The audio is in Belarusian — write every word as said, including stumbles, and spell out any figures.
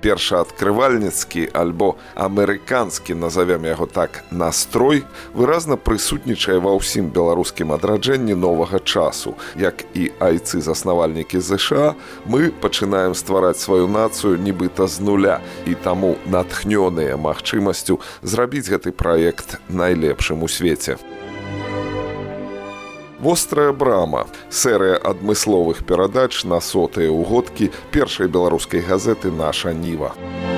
першаадкрывальніцкі альбо амерыканскі, назовем яго так, настрой выразна прысутнічае ва ўсім беларускім адраджэнні новага часу. Як і айцы-заснавальнікі ЗША, мы пачынаем ствараць сваю нацыю нібыта з нуля, і таму натхнёныя магчымасцю зрабіць гэты праект найлепшым у свеце. «Вострая брама» – серыя адмысловых перадач на сотыя ўгодкі першай беларускай газеты «Наша Ніва».